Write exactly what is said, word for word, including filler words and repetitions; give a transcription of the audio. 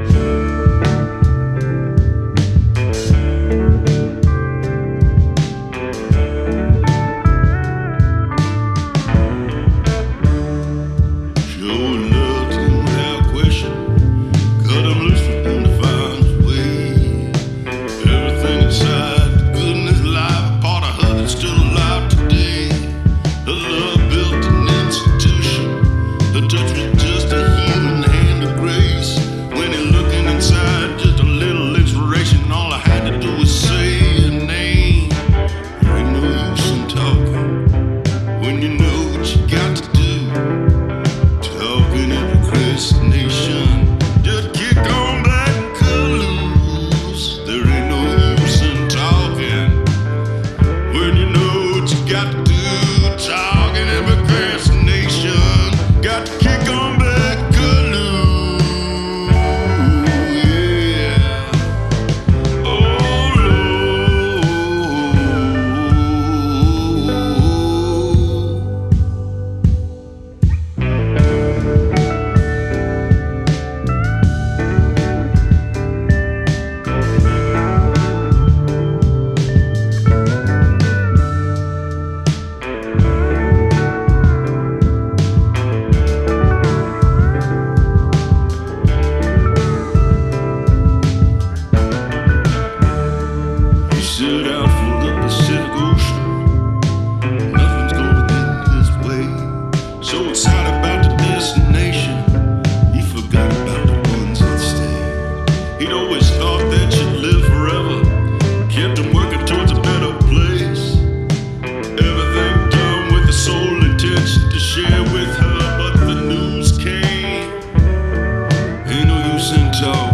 Set out for the Pacific Ocean. Nothing's gonna get in his way. So excited about the destination, he forgot about the ones that stayed. He'd always thought that you'd live forever, kept him working towards a better place. Everything done with the sole intention to share with her, but the news came. Ain't no use in talking.